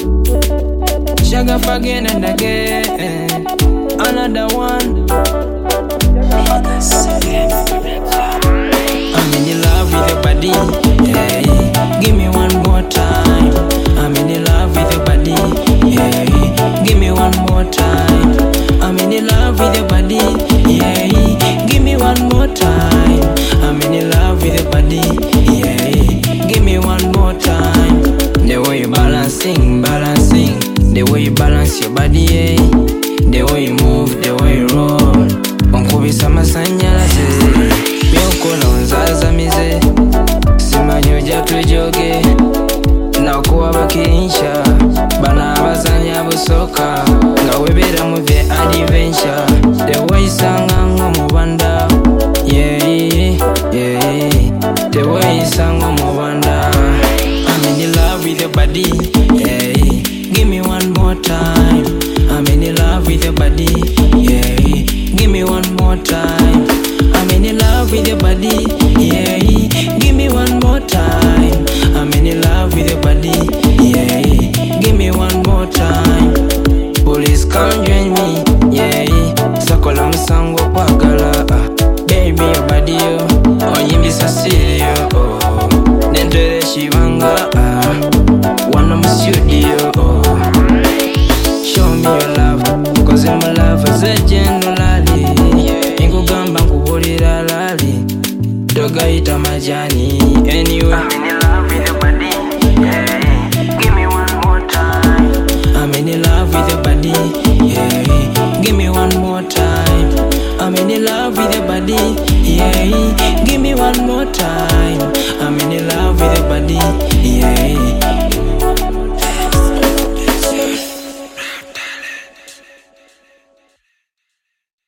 Sugar for again and again. Another one. I'm in love with your body. Hey, give me one more time. I'm in love with your body. Hey, give me one more time. I'm in love with your body. Yeah, give me one more time. I'm in love with your body. Yeah, give me one more time. The way you balancing. The way you balance your body, yeah. The way you move, the way you roll. Onkubisa masanyalaze. Myokola onzaza mize. Simanyo ja tujoge. Nakuwa bakinsha.